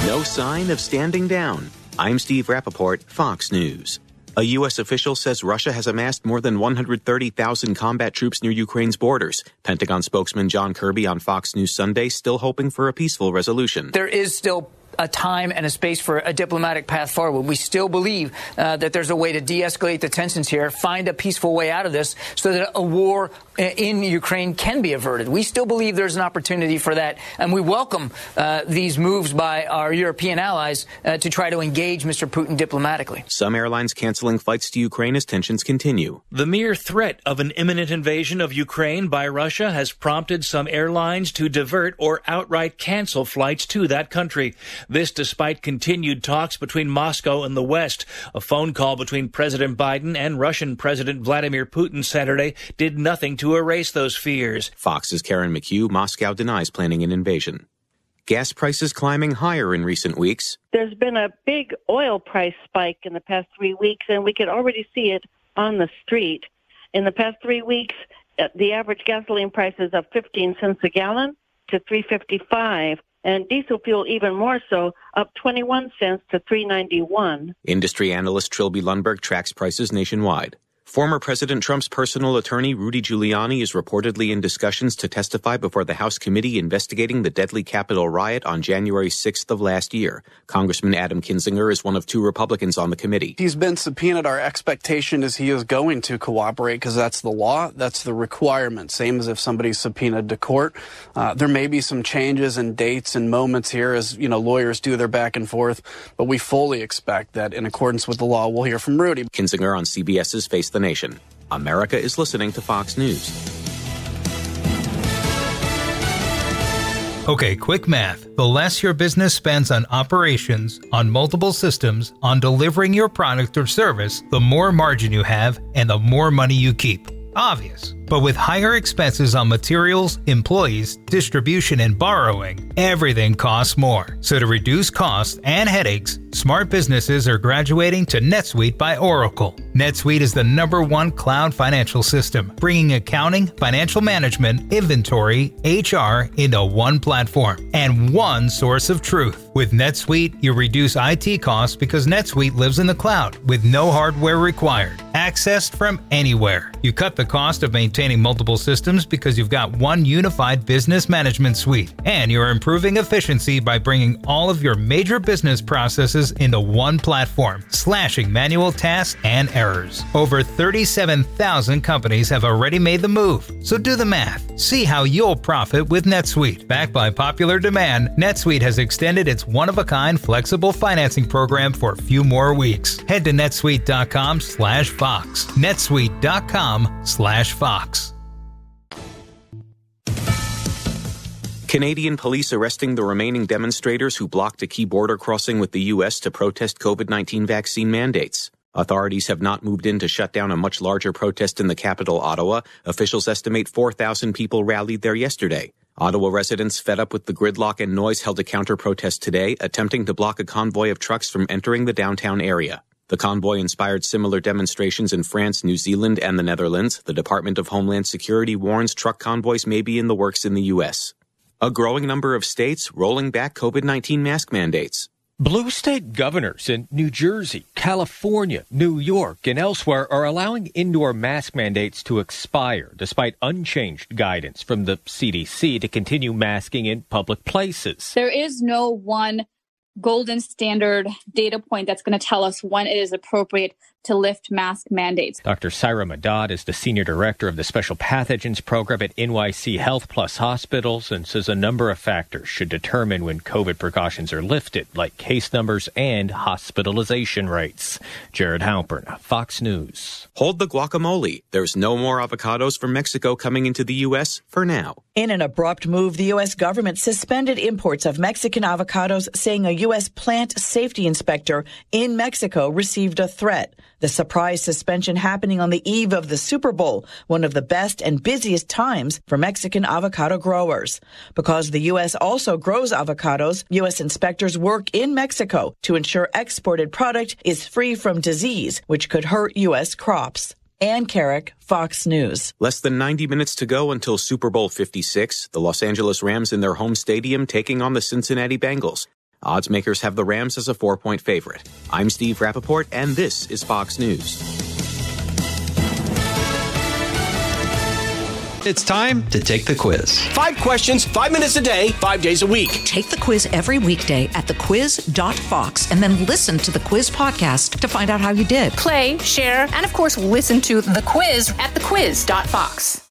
No sign of standing down. I'm Steve Rappaport, Fox News. A U.S. official says Russia has amassed more than 130,000 combat troops near Ukraine's borders. Pentagon spokesman John Kirby on Fox News Sunday still hoping for a peaceful resolution. There is still a time and a space for a diplomatic path forward. We still believe that there's a way to de-escalate the tensions here, find a peaceful way out of this so that a war in Ukraine can be averted. We still believe there's an opportunity for that, and we welcome these moves by our European allies to try to engage Mr. Putin diplomatically. Some airlines canceling flights to Ukraine as tensions continue. The mere threat of an imminent invasion of Ukraine by Russia has prompted some airlines to divert or outright cancel flights to that country. This despite continued talks between Moscow and the West. A phone call between President Biden and Russian President Vladimir Putin Saturday did nothing to erase those fears. Fox's Karen McHugh. Moscow denies planning an invasion. Gas prices climbing higher in recent weeks. There's been a big oil price spike in the past 3 weeks, and we could already see it on the street. In the past 3 weeks, the average gasoline price is up 15 cents a gallon to $3.55. And diesel fuel even more so, up 21 cents to $3.91. Industry analyst Trilby Lundberg tracks prices nationwide. Former President Trump's personal attorney, Rudy Giuliani, is reportedly in discussions to testify before the House committee investigating the deadly Capitol riot on January 6th of last year. Congressman Adam Kinzinger is one of two Republicans on the committee. He's been subpoenaed. Our expectation is he is going to cooperate because that's the law. That's the requirement. Same as if somebody's subpoenaed to court. There may be some changes in dates and moments here as, lawyers do their back and forth. But we fully expect that in accordance with the law, we'll hear from Rudy. Kinzinger on CBS's Face the Nation. America is listening to Fox News. Okay, quick math. The less your business spends on operations, on multiple systems, on delivering your product or service, the more margin you have and the more money you keep. Obvious. But with higher expenses on materials, employees, distribution, and borrowing, everything costs more. So to reduce costs and headaches, smart businesses are graduating to NetSuite by Oracle. NetSuite is the #1 cloud financial system, bringing accounting, financial management, inventory, HR into one platform and one source of truth. With NetSuite, you reduce IT costs because NetSuite lives in the cloud with no hardware required, accessed from anywhere. You cut the cost of maintaining multiple systems because you've got one unified business management suite, and you're improving efficiency by bringing all of your major business processes into one platform, slashing manual tasks and errors. Over 37,000 companies have already made the move, so do the math. See how you'll profit with NetSuite. Backed by popular demand, NetSuite has extended its one-of-a-kind flexible financing program for a few more weeks. Head to netsuite.com/Fox. netsuite.com/Fox. Canadian police arresting the remaining demonstrators who blocked a key border crossing with the U.S. to protest COVID-19 vaccine mandates. Authorities have not moved in to shut down a much larger protest in the capital, Ottawa. Officials estimate 4,000 people rallied there yesterday. Ottawa residents fed up with the gridlock and noise held a counter-protest today, attempting to block a convoy of trucks from entering the downtown area. The convoy inspired similar demonstrations in France, New Zealand, and the Netherlands. The Department of Homeland Security warns truck convoys may be in the works in the U.S. A growing number of states rolling back COVID-19 mask mandates. Blue state governors in New Jersey, California, New York, and elsewhere are allowing indoor mask mandates to expire despite unchanged guidance from the CDC to continue masking in public places. There is no one golden standard data point that's going to tell us when it is appropriate to lift mask mandates. Dr. Syra Madad is the senior director of the Special Pathogens Program at NYC Health Plus Hospitals and says a number of factors should determine when COVID precautions are lifted, like case numbers and hospitalization rates. Jared Halpern, Fox News. Hold the guacamole. There's no more avocados from Mexico coming into the U.S. for now. In an abrupt move, the U.S. government suspended imports of Mexican avocados, saying a U.S. plant safety inspector in Mexico received a threat. The surprise suspension happening on the eve of the Super Bowl, one of the best and busiest times for Mexican avocado growers. Because the U.S. also grows avocados, U.S. inspectors work in Mexico to ensure exported product is free from disease, which could hurt U.S. crops. Ann Carrick, Fox News. Less than 90 minutes to go until Super Bowl 56. The Los Angeles Rams in their home stadium taking on the Cincinnati Bengals. Odds makers have the Rams as a 4-point favorite. I'm Steve Rappaport, and this is Fox News. It's time to take the quiz. 5 questions, 5 minutes a day, 5 days a week. Take the quiz every weekday at thequiz.fox and then listen to the quiz podcast to find out how you did. Play, share, and of course, listen to The Quiz at thequiz.fox.